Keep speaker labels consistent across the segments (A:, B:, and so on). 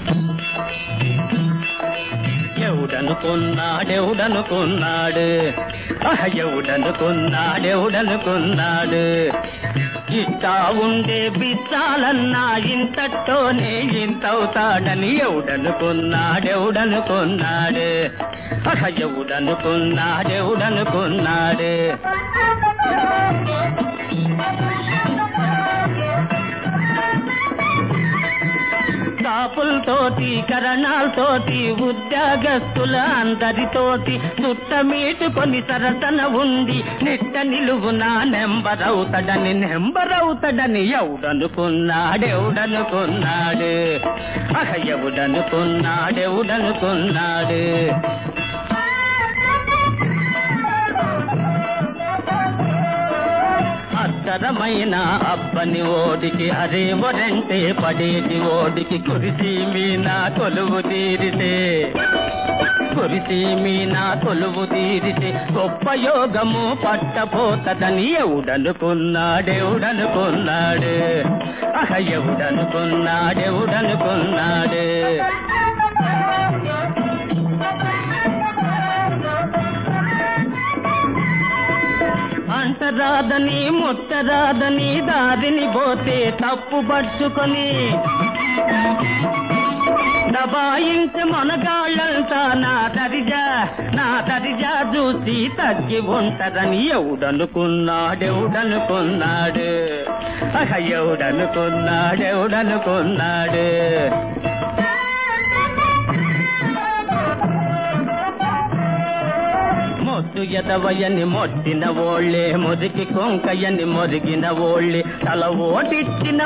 A: ఎవడనుకున్నాడెవడనుకున్నాడు ఎవడనుకున్నాడెవడనుకున్నాడు ఇట్టా ఉండే బిచ్చాలన్నా ఇంతటోనే ఇంతవుతాడని ఎవడనుకున్నాడెవడనుకున్నాడు ఎవడనుకున్నాడెవడనుకున్నాడు కాపులతోటి కరణాలతోటి ఉద్యోగస్తుల అందరితోటి చుట్టమీటుకొని సరసన ఉండి నిట్ట నిలువున నెంబరవుతాడని ఎవడనుకున్నాడెవడనుకున్నాడు ఎవడనుకున్నాడెవడనుకున్నాడు అత్తరమైన అబ్బని ఓడికి అరే వరంటే పడేటి ఓడికి కురిసి మీనా కొలువు తీరితే గొప్ప యోగము పట్టపోతదని ఎవడనుకున్నాడెవడనుకున్నాడు ఎవడనుకున్నాడెవడనుకున్నాడు అంటరాదని ముట్టరాదని దారిని పోతే తప్పు పట్టుకొని దబాయించి మనగాళ్ళంతా నా దరిజా చూసి తగ్గి ఉంటదని ఎవడనుకున్నాడెవడనుకున్నాడు ఎవడనుకున్నాడెవడనుకున్నాడు మొద్దు ఎదవయని మొట్టిన ఓళ్ళే మురికి కొంకయని మొరిగిన ఓళ్ళే తల ఓటిచ్చిన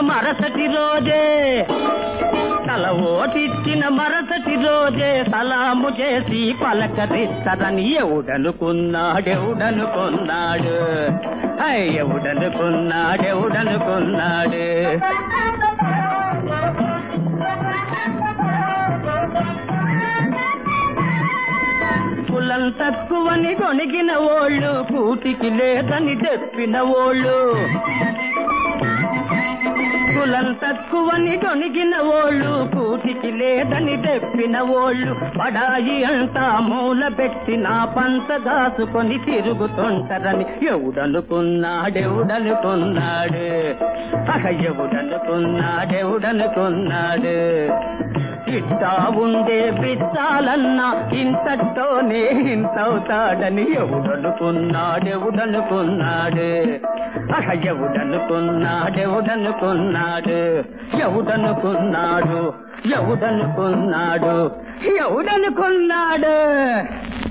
A: మరసటి రోజే సలాము చేసి పలకరిస్తదని ఎవడనుకున్నాడెవడనుకున్నాడు ఎవడనుకున్నాడెవడనుకున్నాడు కులం తక్కువని కొనిగిన ఓళ్ళు కూటికి లేదని చెప్పిన ఓళ్ళు కులం తక్కువని కొనిగిన ఓళ్ళు కూటికి లేదని చెప్పిన ఓళ్ళు పడాయి అంతా మూల పెట్టి నా పంచ దాసుకొని తిరుగుతుంటారని ఎవడనుకున్నాడెవడనుకున్నాడు ఎవడనుకున్నాడెవడనుకున్నాడు ఇట్టా ఉండే బిచ్చాలన్నా ఇంతటోనే ఇంతవుతాడని ఎవడనుకున్నాడెవడనుకున్నాడు ఎవడనుకున్నాడు